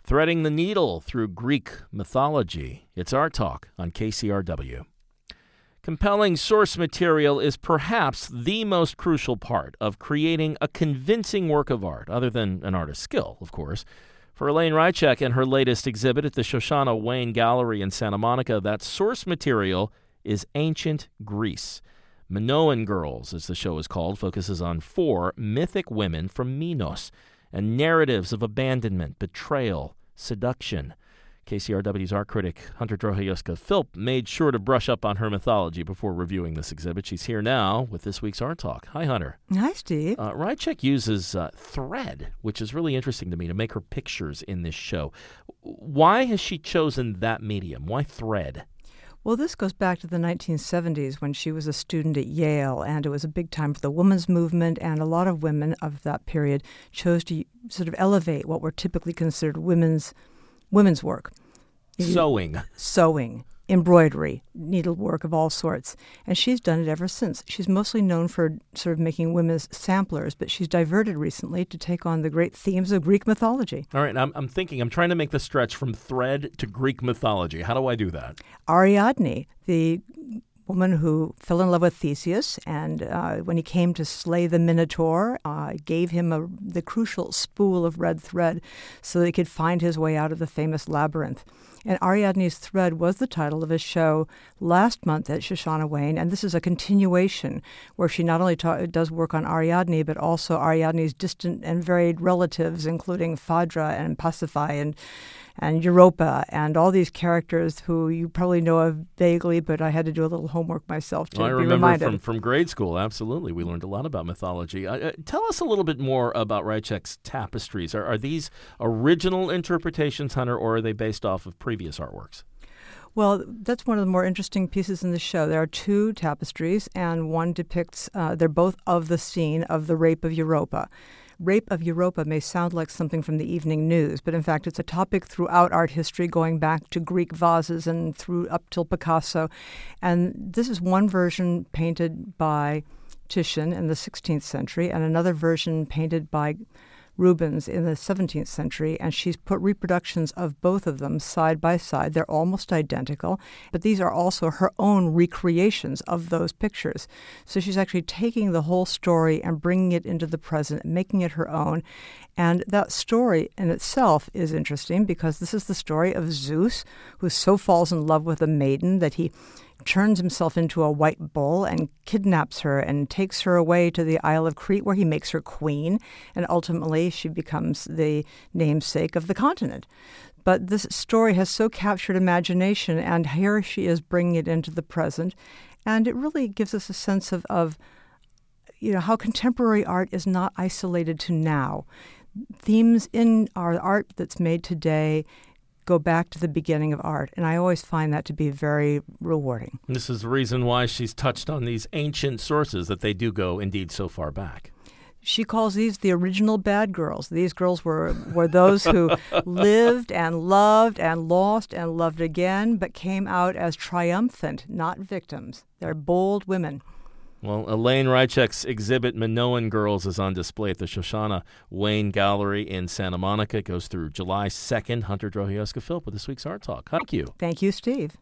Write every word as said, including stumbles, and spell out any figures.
Threading the needle through Greek mythology. It's Art Talk on K C R W. Compelling source material is perhaps the most crucial part of creating a convincing work of art, other than an artist's skill, of course. For Elaine Rychek and her latest exhibit at the Shoshana Wayne Gallery in Santa Monica, that source material is ancient Greece. Minoan Girls, as the show is called, focuses on four mythic women from Minos and narratives of abandonment, betrayal, seduction. K C R W's art critic Hunter Drohioska-Philp made sure to brush up on her mythology before reviewing this exhibit. She's here now with this week's Art Talk. Hi, Hunter. Hi, Steve. Uh, Rychek uses uh, thread, which is really interesting to me, to make her pictures in this show. Why has she chosen that medium? Why thread? Well, this goes back to the nineteen seventies when she was a student at Yale, and it was a big time for the women's movement, and a lot of women of that period chose to sort of elevate what were typically considered women's women's work. Sewing. Sewing, embroidery, needlework of all sorts. And she's done it ever since. She's mostly known for sort of making women's samplers, but she's diverted recently to take on the great themes of Greek mythology. All right, I'm, I'm thinking, I'm trying to make the stretch from thread to Greek mythology. How do I do that? Ariadne, the woman who fell in love with Theseus, and uh, when he came to slay the Minotaur, uh, gave him a, the crucial spool of red thread so that he could find his way out of the famous labyrinth. And Ariadne's Thread was the title of a show last month at Shoshana Wayne, and this is a continuation where she not only ta- does work on Ariadne, but also Ariadne's distant and varied relatives, including Phaedra and Pasiphae and and Europa, and all these characters who you probably know of vaguely, but I had to do a little homework myself to well, I be remember reminded. from, from grade school, absolutely. We learned a lot about mythology. Uh, uh, tell us a little bit more about Rychek's tapestries. Are, are these original interpretations, Hunter, or are they based off of previous artworks? Well, that's one of the more interesting pieces in the show. There are two tapestries, and one depicts, uh, they're both of the scene of the rape of Europa. Rape of Europa may sound like something from the evening news, but in fact it's a topic throughout art history, going back to Greek vases and through up till Picasso. And this is one version painted by Titian in the sixteenth century and another version painted by Rubens in the seventeenth century, and she's put reproductions of both of them side by side. They're almost identical, but these are also her own recreations of those pictures. So she's actually taking the whole story and bringing it into the present, making it her own. And that story in itself is interesting because this is the story of Zeus, who so falls in love with a maiden that he turns himself into a white bull and kidnaps her and takes her away to the Isle of Crete, where he makes her queen, and ultimately she becomes the namesake of the continent. But this story has so captured imagination, and here she is bringing it into the present, and it really gives us a sense of, of you know, how contemporary art is not isolated to now. Themes in our art that's made today go back to the beginning of art, and I always find that to be very rewarding. This is the reason why she's touched on these ancient sources, that they do go indeed so far back. She calls these the original bad girls. These girls were, were those who lived and loved and lost and loved again, but came out as triumphant, not victims. They're bold women. Well, Elaine Rychek's exhibit, Minoan Girls, is on display at the Shoshana Wayne Gallery in Santa Monica. It goes through July second. Hunter Drohioska-Philp with this week's Art Talk. Thank you. Thank you, Steve.